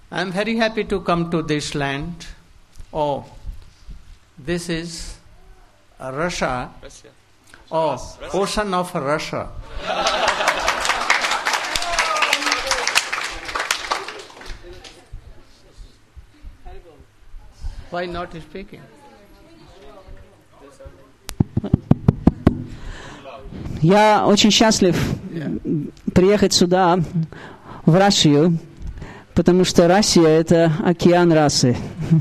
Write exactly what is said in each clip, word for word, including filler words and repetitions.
I'm very happy to come to this land. Oh, this is Russia. Russia. Oh, Russia. ocean of Russia. Why not speaking? Я очень счастлив приехать сюда, в Россию, потому что Россия — это океан расы.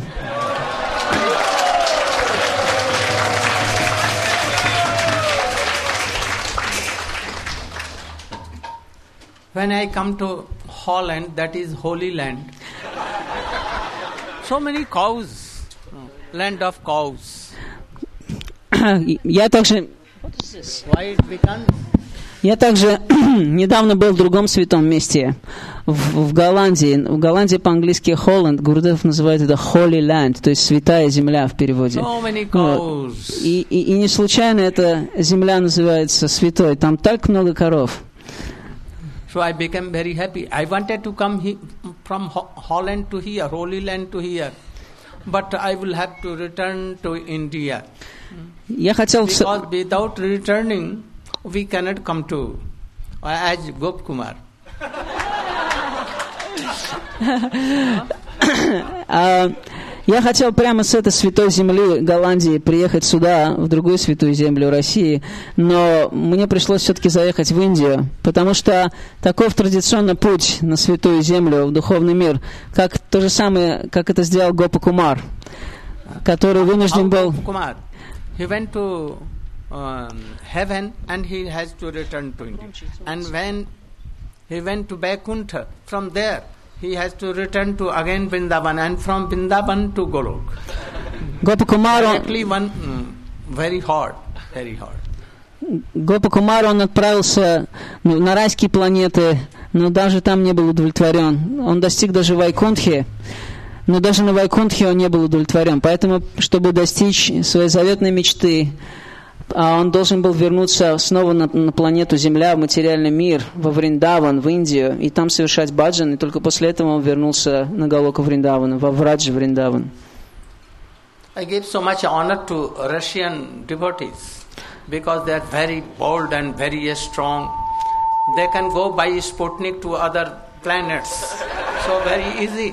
When I come to Holland, that is Holy Land. So many cows, land of cows. Я также... Why it becomes? Я также недавно был в другом святом месте, в, в Голландии. В Голландии по-английски Holland, Гурдев называет это Holy Land, то есть святая земля в переводе. So many cows. И, и, и не случайно эта земля называется святой, там так много коров. So I became very happy. I wanted to come he, from Ho- Holland to here, Holy Land to here, but I will have to return to India. Я хотел... Because without returning, we cannot come to as Gopkumar. Я хотел прямо с этой святой земли Голландии приехать сюда, в другую святую землю России, но мне пришлось все-таки заехать в Индию, потому что таков традиционный путь на святую землю, в духовный мир, как то же самое, как это сделал Гопа Кумар, который вынужден был... He went to um, heaven and he has to return to India. And when he went to Vaikuntha, from there he has to return to again Vrindavan, and from Vrindavan to Golok. Гопа Кумар, Directly one, mm, very hard, very hard. Гопа Кумар, он отправился ну, на райские планеты, но даже там не был удовлетворен. Он достиг даже Вайкунтхи, но даже на Вайкунтхе он не был удовлетворен. Поэтому, чтобы достичь своей заветной мечты, он должен был вернуться снова на, на планету Земля, в материальный мир, во Вриндаван, в Индию, и там совершать баджан, и только после этого он вернулся на Галоку Вриндавана, во Враджа Вриндаван. I give so much honor to Russian devotees because they are very bold and very strong. They can go by Sputnik to other planets. So very easy.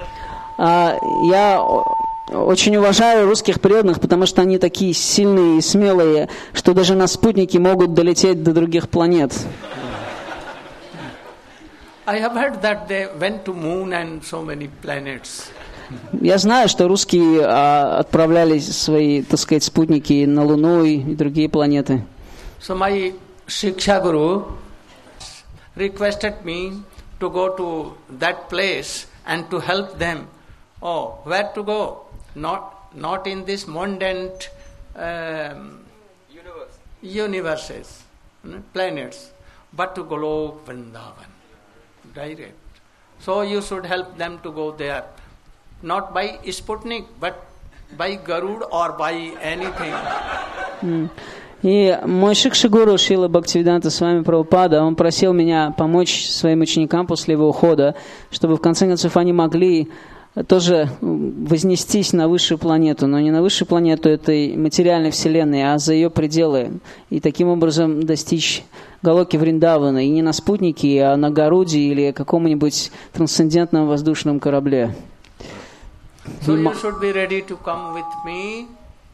Я очень уважаю русских преданных, потому что они такие сильные и смелые, что даже на спутнике могут долететь до других планет. I have heard that they went to moon and so many planets. Я знаю, что русские а, отправляли свои, так сказать, спутники на Луну и, и другие планеты. So my Shiksha Guru requested me to go to that place and to help them. Oh, where to go? Not not in this mundane um, Universe. universes, planets, but to Golok Vrindavan, direct. So you should help them to go there, not by Sputnik, but by Garud or by anything. Mm. И мой Шикша-гуру Шрила Бхактивиданта Свами Прабхупада, он просил меня помочь своим ученикам после его ухода, чтобы в конце концов они могли тоже вознестись на высшую планету, но не на высшую планету этой материальной вселенной, а за ее пределы, и таким образом достичь Галоки Вриндавана, и не на спутнике, а на Гаруде или каком-нибудь трансцендентном воздушном корабле. So you should be ready to come with me,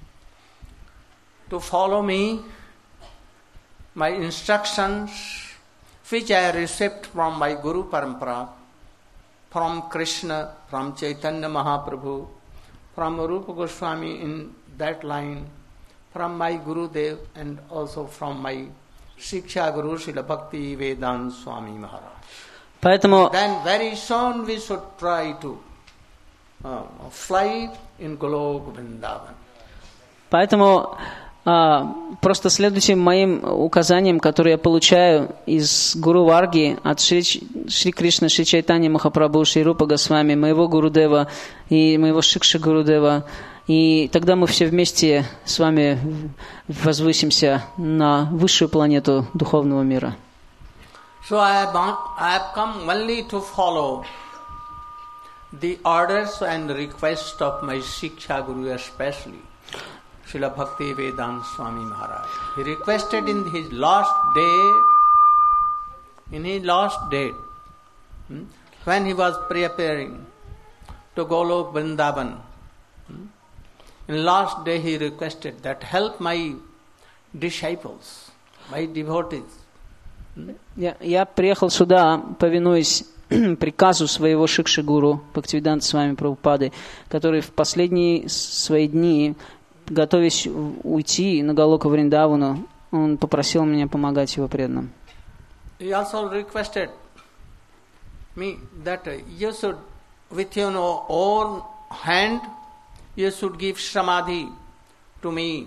to follow me, my instructions, which I received from my Guru Parampara, from Krishna, from Chaitanya Mahaprabhu, from Rupa Goswami in that line, from my Gurudev, and also from my Shiksha Guru Srila Bhakti Vedanta Swami Maharaj. Поэтому... Then very soon we should try to uh, fly in Golok Vrindavan. Поэтому а, просто следуйте моим указаниям, которые я получаю из Гуру Варги, от Шри, Шри Кришны, Шри Чайтанья Махапрабху, Шри Рупа Госвами, моего Гурудева и моего Шикши Гурудева. И тогда мы все вместе с вами возвысимся на высшую планету духовного мира. So I have, I have come only to follow the orders and requests of my Shiksha Guru especially, Srila Bhakti Vedanta Swami Maharaj. He requested in his last day, in his last day, hmm, when he was preparing to Golok Vrindavan, hmm, in last day he requested that help my disciples, my devotees. Я, я приехал сюда, повинуясь приказу своего Шикши-гуру Бхактивиданта Свами Прабхупады, который в последние свои дни, готовясь уйти на Галока Вриндавану, он попросил меня помогать его преданным. He also requested me that you should, with your own hand, you should give samadhi to me.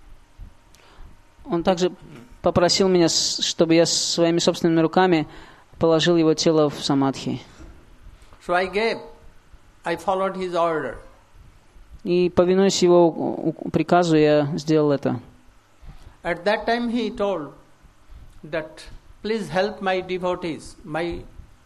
Он также попросил меня, чтобы я своими собственными руками положил его тело в самадхи. So I gave, I followed his order. И, повинуясь его приказу, я сделал это. At that time he told that please help my devotees, my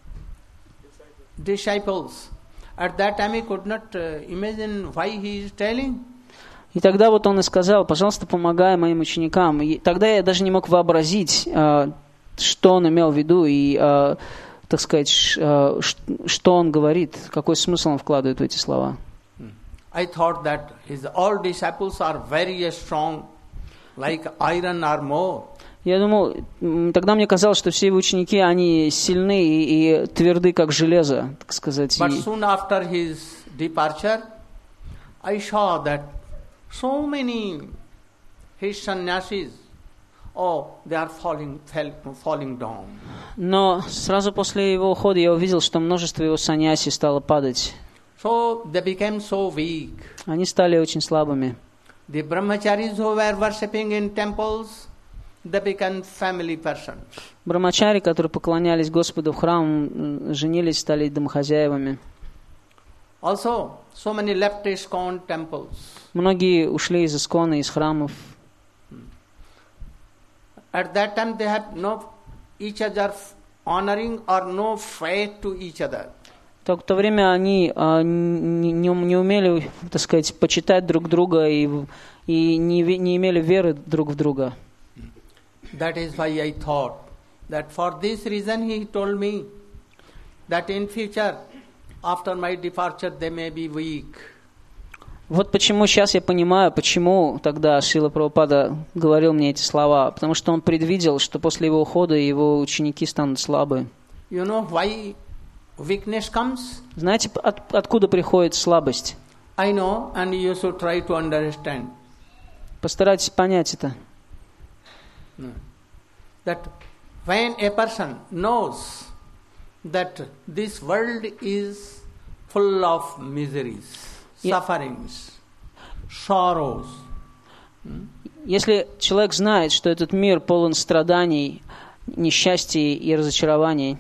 disciples. At that time he could not uh, imagine why he is telling. И тогда вот он и сказал, пожалуйста, помогай моим ученикам. И тогда я даже не мог вообразить, что он имел в виду и, так сказать, что он говорит, какой смысл он вкладывает в эти слова. I thought that his all disciples are very strong, like iron or more. Я думал, тогда мне казалось, что все его ученики, они сильны и, и тверды, как железо, так сказать. But soon after his departure, I saw that so many his sannyasis, oh, they are falling, fell, falling down. Но сразу после его ухода я увидел, что множество его саньяси стало падать. So they became so weak. Они стали очень слабыми. The brahmacharis who were worshipping in temples, they became family persons. Брамачари, которые поклонялись Господу в храм, женились, стали домохозяевами. Also, so many left ISKCON temples. Многие ушли из Искона, из храмов. At that time they had no each other honoring or no faith to each other. Так, в то время они а, не, не умели, так сказать, почитать друг друга и, и не, не имели веры друг в друга. That is why I thought that for this reason he told me that in future, after my departure, they may be weak. Вот почему сейчас я понимаю, почему тогда Шрила Прабхупада говорил мне эти слова, потому что он предвидел, что после его ухода его ученики станут слабы. You know why weakness comes? Знаете, от, откуда приходит слабость? I know, and you should try to understand. Постарайтесь понять это. That when a person knows that this world is full of miseries, Yeah. sufferings, sorrows. Если человек знает, что этот мир полон страданий, несчастий и разочарований,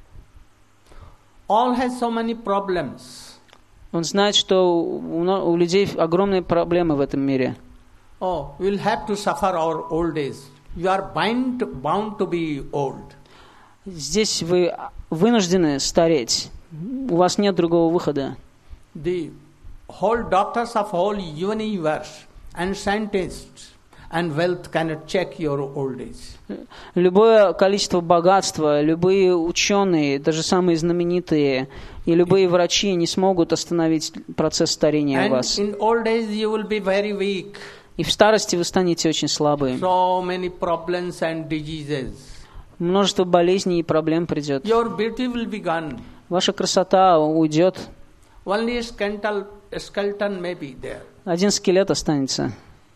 All has so many problems. он знает, что у, у людей огромные проблемы в этом мире. Oh, we'll have to suffer our old age. You are bound, bound to be old. Здесь вы вынуждены стареть. У вас нет другого выхода. The whole doctors of whole universe and scientists and wealth cannot check your old age. Любое количество богатства, любые ученые, даже самые знаменитые, и любые врачи не смогут остановить процесс старения And у вас. in old age you will be very weak. И в старости вы станете очень слабы. So many problems and diseases. Множество болезней и проблем придет. Your beauty will be gone. Ваша красота уйдет. Only a skeleton, a skeleton may be there. Один скелет останется.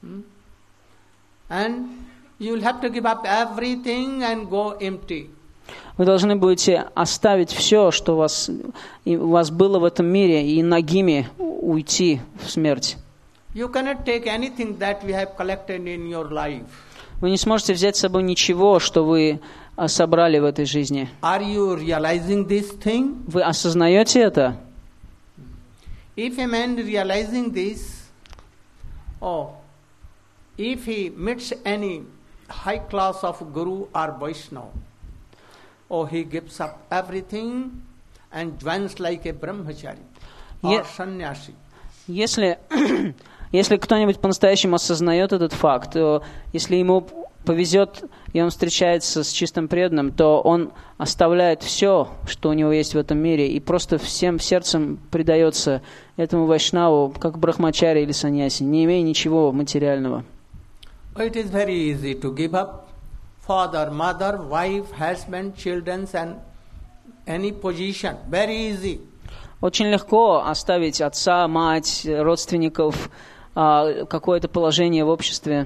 And you will have to give up everything and go empty. Вы должны будете оставить все, что у вас, и у вас было в этом мире, и нагими уйти в смерть. You cannot take anything that we have collected in your life. Вы не сможете взять с собой ничего, что вы а, собрали в этой жизни. Are you realizing this thing? Вы осознаете это? If a man realizing this, oh, if he meets any high class of guru or Vaishnava, oh, he gives up everything and joins like a brahmachari Ye- or sannyasi. Если, если кто-нибудь по-настоящему осознает этот факт, то если ему повезет, и он встречается с чистым преданным, то он оставляет все, что у него есть в этом мире, и просто всем сердцем предается этому вайшнаву, как брахмачари или саньяси, не имея ничего материального. It is very easy to give up father, mother, wife, husband, children and any position. Very easy. Очень легко оставить отца, мать, родственников, а, какое-то положение в обществе.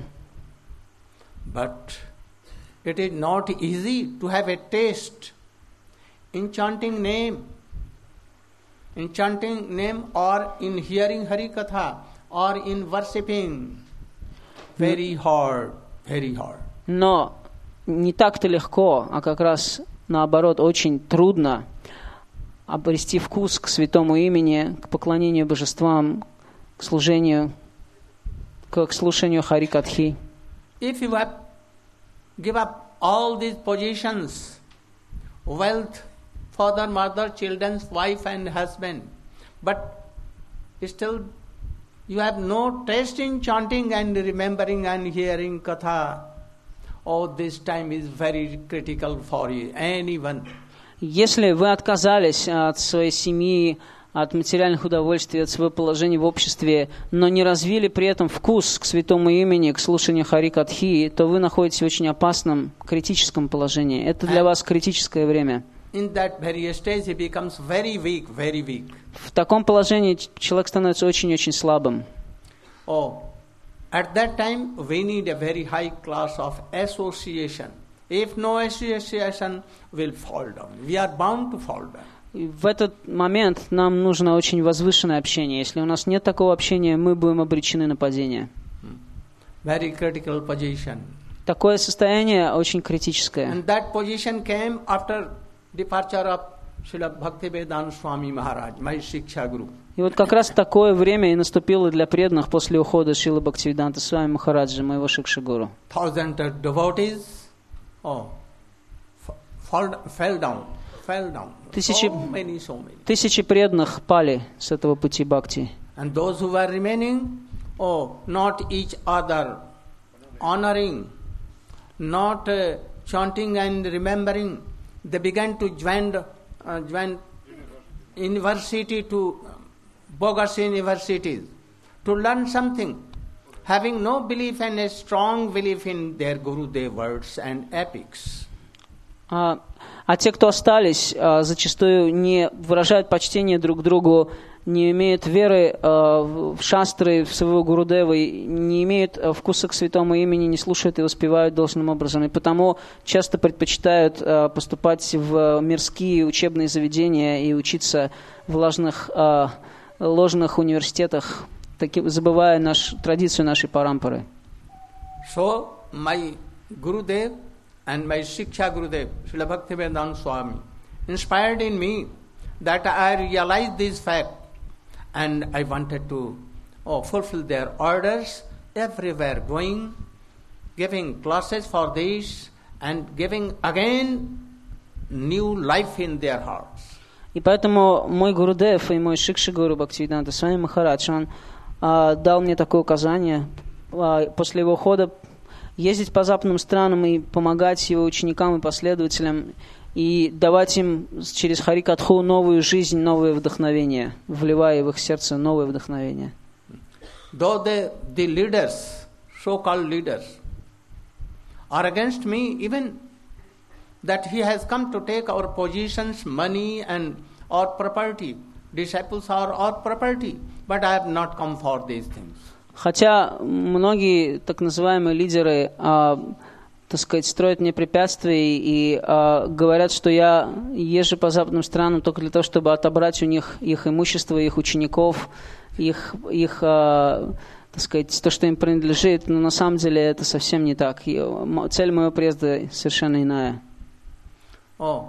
But it is not easy to have a taste in chanting name, in chanting name or in hearing Hari Katha or in worshipping. Very hard, very hard. Но не так-то легко, а как раз наоборот, очень трудно обрести вкус к святому имени, к поклонению божествам, к служению, к слушанию Хари Катхи. If you have give up all these positions, wealth, father, mother, children, wife and husband, but still you have no taste in chanting and remembering and hearing katha, oh, this time is very critical for you, anyone. Если вы отказались от своей семьи, от материальных удовольствий, от своего положения в обществе, но не развили при этом вкус к святому имени, к слушанию Хари Катхи, то вы находитесь в очень опасном, критическом положении. Это для вас критическое время. In that very stage he becomes very weak, very weak. В таком положении человек становится очень-очень слабым. Oh, at that time we need a very high class of association. If no association, we'll fall down. We are bound to fall down. И в этот момент нам нужно очень возвышенное общение. Если у нас нет такого общения, мы будем обречены на падение. Very critical position. Такое состояние очень критическое. And that position came after departure of Srila Bhaktivedanta Swami Maharaj, my Shiksha Guru. И вот как раз такое время и наступило для преданных после ухода Шрилы Бхактивиданта Свами Махараджа, моего Шикша-гуру. Thousands of devotees oh, fall, fell down, fell down. Тысячи, So many, so many. тысячи преданных пали с этого пути бхакти. And those who were remaining, oh, not each other honoring, not uh, chanting and remembering, they began to join, uh, join university to bogus universities to learn something, having no belief and a strong belief in their Gurudev words and epics. А, а те, кто остались, а, зачастую не выражают почтение друг другу, не имеют веры а, в шастры, в своего Гурудева, не имеют а, вкуса к святому имени, не слушают и воспевают должным образом. И потому часто предпочитают а, поступать в мирские учебные заведения и учиться в ложных, а, ложных университетах, таки, забывая наш, традицию нашей парампары. So, my Gurudev and my Shiksha Gurudev, Srila Bhaktivedanta Swami, inspired in me that I realized this fact and I wanted to oh, fulfill their orders everywhere, going, giving classes for this and giving again new life in their hearts. И поэтому мой Гурудев и мой Шикша-гуру Бхактивиданта Свами Махарадж, он а, дал мне такое указание а, после его ухода ездить по западным странам и помогать его ученикам и последователям и давать им через Хари Катху новую жизнь, новое вдохновение, вливая в их сердце новое вдохновение. Though the, the leaders, so-called leaders, are against me, even that he has come to take our positions, money and our property. Disciples are our property, but I have not come for these things. Хотя многие так называемые лидеры, а, так сказать, строят мне препятствия и а, говорят, что я езжу по западным странам только для того, чтобы отобрать у них их имущество, их учеников, их, их а, так сказать, то, что им принадлежит, но на самом деле это совсем не так. И цель моего приезда совершенно иная. Oh,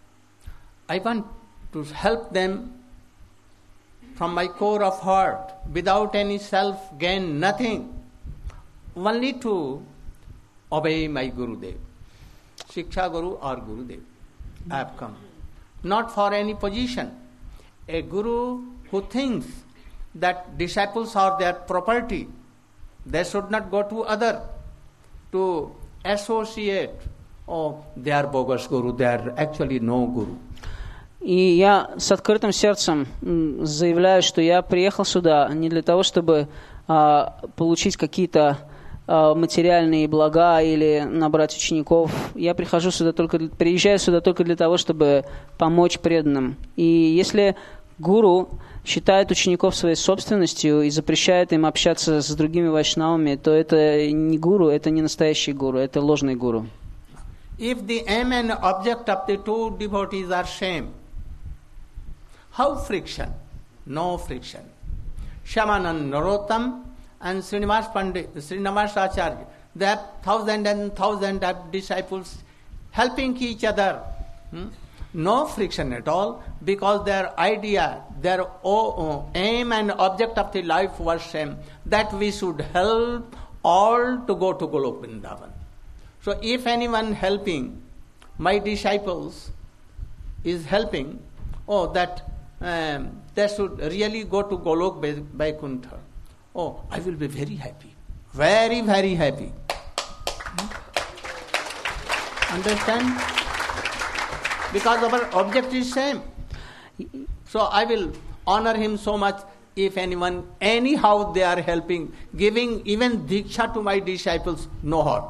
I want to help them from my core of heart, without any self-gain, nothing, only to obey my Gurudev, Shiksha Guru or Gurudev. I have come not for any position. A guru who thinks that disciples are their property, they should not go to other to associate. Oh, they are bogus guru, they are actually no guru. И я с открытым сердцем заявляю, что я приехал сюда не для того, чтобы а, получить какие-то а, материальные блага или набрать учеников. Я прихожу сюда только, приезжаю сюда только для того, чтобы помочь преданным. И если гуру считает учеников своей собственностью и запрещает им общаться с другими вайшнавами, то это не гуру, это не настоящий гуру, это ложный гуру. If the aim and object of the two devotees are same, how friction? No friction. Shyamanand Narottam and Srinivas Pandit, Srinivas Acharya, they have thousand and thousand of disciples helping each other. Hmm? No friction at all, because their idea, their oh, aim and object of the life was same, that we should help all to go to Golok Vrindavan. So if anyone helping, my disciples is helping, oh, that um, they should really go to Golok Vaikuntha. Oh, I will be very happy. Very, very happy. Hmm? Understand? Because our object is same. So I will honor him so much if anyone, anyhow they are helping, giving even diksha to my disciples, no harm.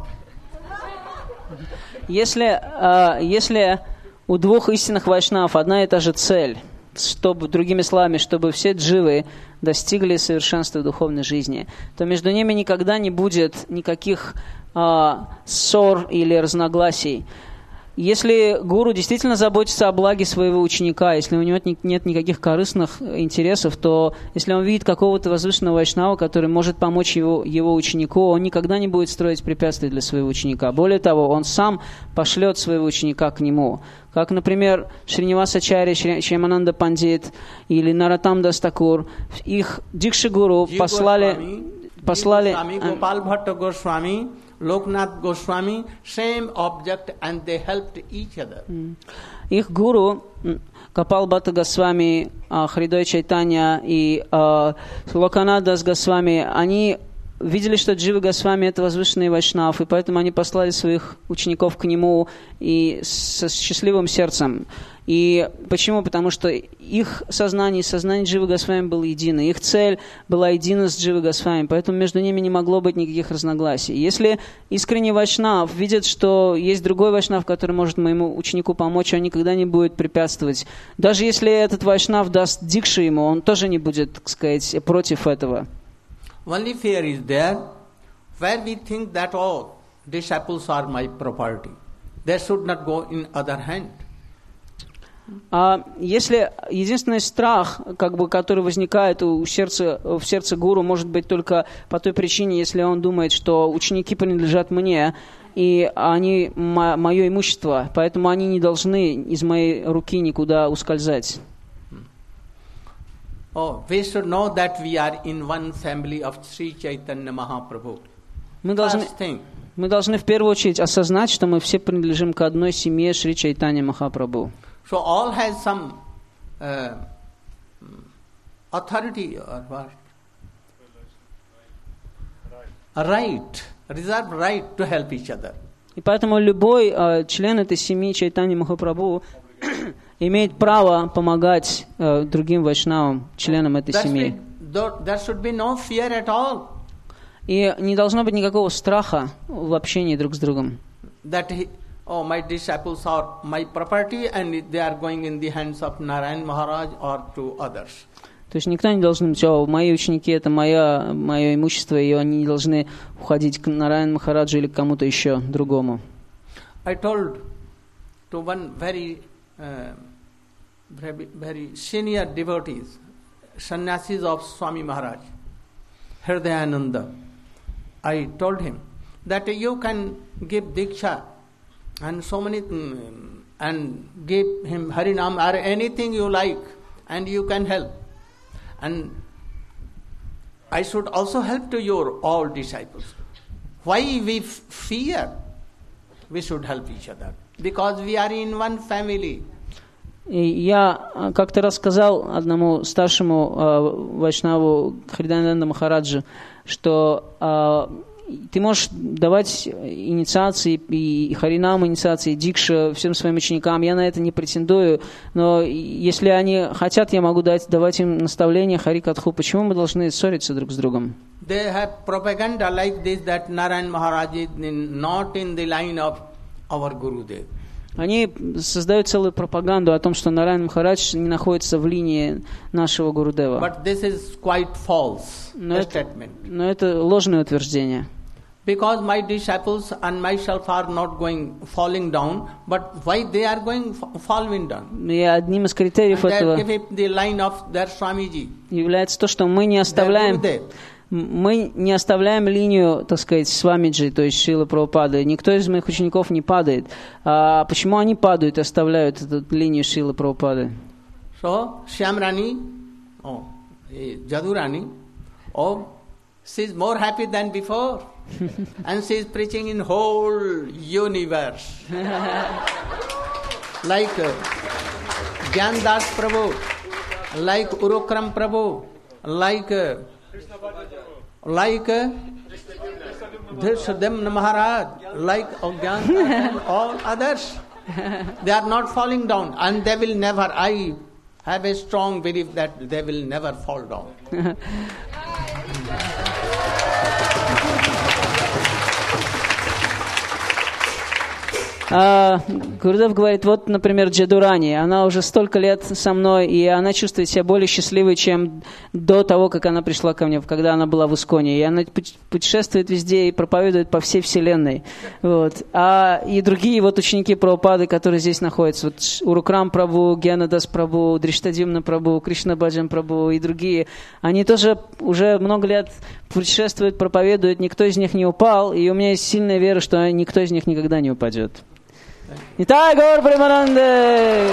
Если, если у двух истинных вайшнавов одна и та же цель, чтобы, другими словами, чтобы все дживы достигли совершенства в духовной жизни, то между ними никогда не будет никаких а, ссор или разногласий. Если гуру действительно заботится о благе своего ученика, если у него нет никаких корыстных интересов, то если он видит какого-то возвышенного вайшнава, который может помочь его, его ученику, он никогда не будет строить препятствий для своего ученика. Более того, он сам пошлет своего ученика к нему. Как, например, Шринивас Ачарья, Шьямананда Пандит или Нароттам Дас Такур, их дикши-гуру послали... послали Loknath Goswami, same object, and they helped each other. Их гуру Капал Бхатта Госвами, Харидой Чайтанья и Локанат Дас Госвами, они видели, что Джива Госвами это возвышенный вайшнав, и поэтому они послали своих учеников к нему и со счастливым сердцем. И почему? Потому что их сознание и сознание Дживы Госвами было едино. Их цель была едина с Дживой Госвами, поэтому между ними не могло быть никаких разногласий. Если искренний вайшнав видит, что есть другой вайшнав, который может моему ученику помочь, он никогда не будет препятствовать. Даже если этот вайшнав даст дикши ему, он тоже не будет, так сказать, против этого. Only fear is there where we think that all disciples are my property. They should not go in other hand. А если единственный страх, как бы, который возникает у сердца, в сердце гуру, может быть только по той причине, если он думает, что ученики принадлежат мне, и они мое имущество, поэтому они не должны из моей руки никуда ускользать. Oh, we should know that we are in one family of Sri Chaitanya Mahaprabhu. Мы должны, мы должны в первую очередь осознать, что мы все принадлежим к одной семье Шри Чайтанья Махапрабху. So all has some uh, authority or what? A right, reserved right to help each other. И поэтому любой uh, член этой семьи Чайтанья Махапрабху имеет право помогать uh, другим вайшнавам, членам этой That's семьи. Be, there should be no fear at all. И не должно быть никакого страха в общении друг с другом. That he, oh, my disciples are my property and they are going in the hands of Narayan Maharaj or to others. То есть никто не должен быть, о, мои ученики это моя, мое имущество, и они не должны уходить к Нараян Махараджу или к кому-то еще другому. I told to one very, uh, very, very senior devotees, sannyasis of Swami Maharaj, Hridayananda, I told him that you can give Diksha and so many, um, and give him Harinam or anything you like, and you can help. And I should also help to your all disciples. Why we f- fear? We should help each other. Because we are in one family. И я как-то рассказал одному старшему э, вайшнаву Хридананда Махараджу, что э, ты можешь давать инициации и харинам инициации, дикша всем своим ученикам, я на это не претендую, но если они хотят, я могу дать, давать им наставления харикатху. Почему мы должны ссориться друг с другом? They have propaganda like this that Narayan Maharaj is not in the line of our Gurudev. Они создают целую пропаганду о том, что Нараян Махарадж не находится в линии нашего Гурудева. But this is quite false Но это, statement. но это ложное утверждение. Because my disciples and myself are not going falling down, but why they are going falling down? И одним из критериев And этого they keep the line of their Swamiji. является то, что мы не оставляем, мы не оставляем линию, так сказать, Свамиджи, то есть Шрилы Прабхупады. Никто из моих учеников не падает. А почему они падают и оставляют эту линию Шрилы Прабхупады? So, Shyamrani, oh, Jadurani, oh, she is more happy than before. And she is preaching in whole universe. Like uh, Gyandas Prabhu, like Urukram Prabhu, like uh, like uh, Dhrisadhyamna Maharaj, like Gyandas and all others. They are not falling down, and they will never. I have a strong belief that they will never fall down. А, Гурудев говорит, вот, например, Джадурани, она уже столько лет со мной, и она чувствует себя более счастливой, чем до того, как она пришла ко мне, когда она была в Исконе. И она путешествует везде и проповедует по всей вселенной. Вот. А и другие вот ученики Прабхупады, которые здесь находятся, вот Урукрам Прабху, Гьянадас Прабху, Дриштадимна Прабху, Кришна Баджан Прабху и другие, они тоже уже много лет путешествуют, проповедуют, никто из них не упал, и у меня есть сильная вера, что никто из них никогда не упадет. Нитай Гаур Премананде!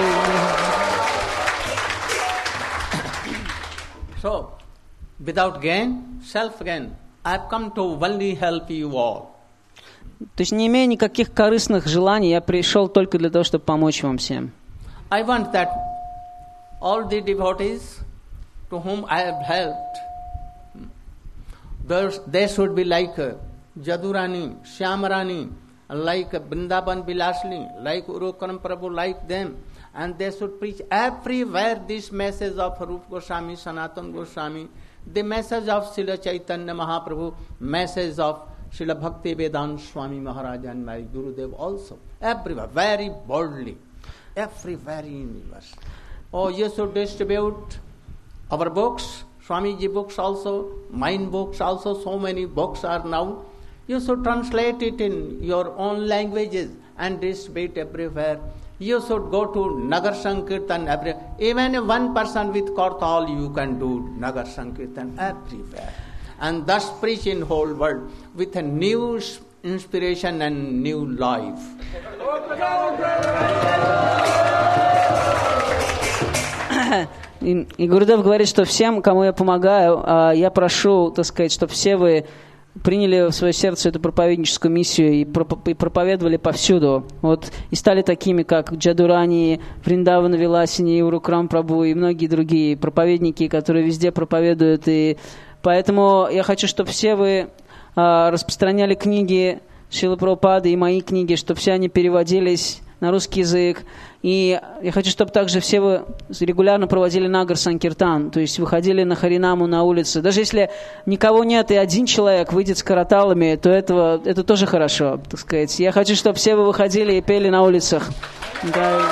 So, without gain, self-gain, I have come to only help you all. То есть, не имея никаких корыстных желаний, я пришел только для того, чтобы помочь вам всем. I want that all the devotees to whom I have helped, they should be like Jadurani, Shyamrani, like Vrindavan Vilasini, like Urukram Prabhu, like them. And they should preach everywhere this message of Rupa Goswami, Sanatana Goswami, the message of Srila Chaitanya Mahaprabhu, message of Srila Bhakti Vedanta Swami Maharaj and my Gurudev also. Everywhere, very boldly, everywhere in the universe. Oh, you should distribute our books, Swamiji books also, mine books also, so many books are now. You should translate it in your own languages and distribute everywhere. You should go to Nagar Sankirtan everywhere. Even one person with Kartal, you can do Nagar Sankirtan everywhere. And thus preach in whole world with a new inspiration and new life. И, и Гурудев говорит, что всем, кому я помогаю, я прошу, так сказать, чтобы все вы приняли в свое сердце эту проповедническую миссию и проповедовали повсюду. Вот, и стали такими, как Джадурани, Вриндавана Виласини, Урукрам Прабху и многие другие проповедники, которые везде проповедуют. И поэтому я хочу, чтобы все вы а, распространяли книги Шрилы Прабхупады и мои книги, чтобы все они переводились на русский язык. И я хочу, чтобы также все вы регулярно проводили Нагар Санкиртан, то есть выходили на Харинаму на улице. Даже если никого нет и один человек выйдет с караталами, то этого, это тоже хорошо, так сказать. Я хочу, чтобы все вы выходили и пели на улицах. Да.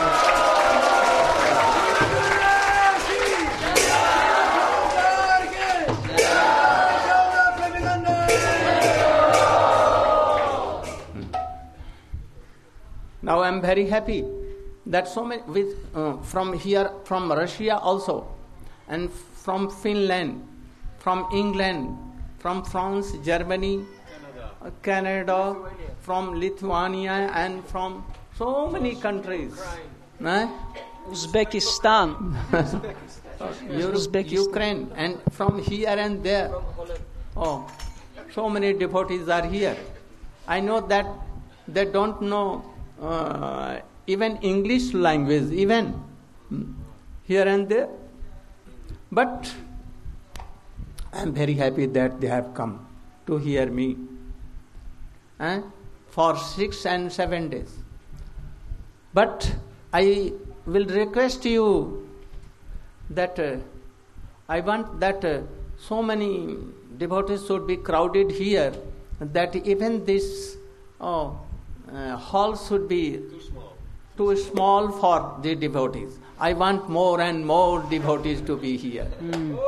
Now I am very happy that so many with uh, from here, from Russia also, and from Finland, from England, from France, Germany, uh, Canada, from Lithuania, and from so many countries. Eh? Uzbekistan, Europe, Ukraine, and from here and there. Oh, so many devotees are here. I know that they don't know Uh, even English language, even here and there. But I am very happy that they have come to hear me eh, for six and seven days. But I will request you that uh, I want that uh, so many devotees should be crowded here, that even this oh, uh, hall should be too small. too small for the devotees. I want more and more devotees to be here. Mm.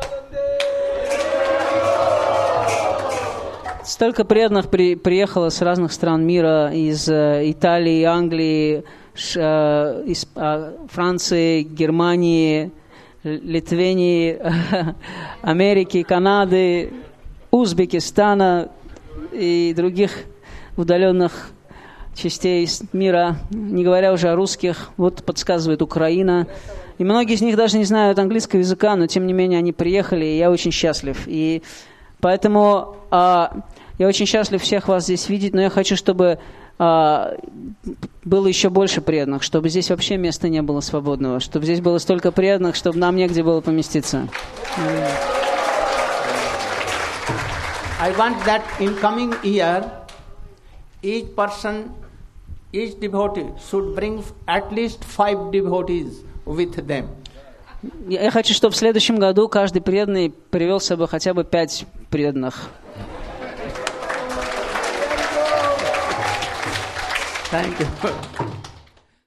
Столько преданных при, приехало с разных стран мира, из э, Италии, Англии, ш, э, из э, Франции, Германии, Литвении, Америки, Канады, Узбекистана и других удаленных частей мира, не говоря уже о русских. Вот подсказывает Украина. И многие из них даже не знают английского языка, но тем не менее они приехали, и я очень счастлив. И поэтому а, я очень счастлив всех вас здесь видеть, но я хочу, чтобы а, было еще больше преданных, чтобы здесь вообще места не было свободного, чтобы здесь было столько преданных, чтобы нам негде было поместиться. I want that in coming year, each person, each devotee should bring at least five devotees with them. Я хочу, чтобы в следующем году каждый преданный привел с собой хотя бы пять преданных. Thank you.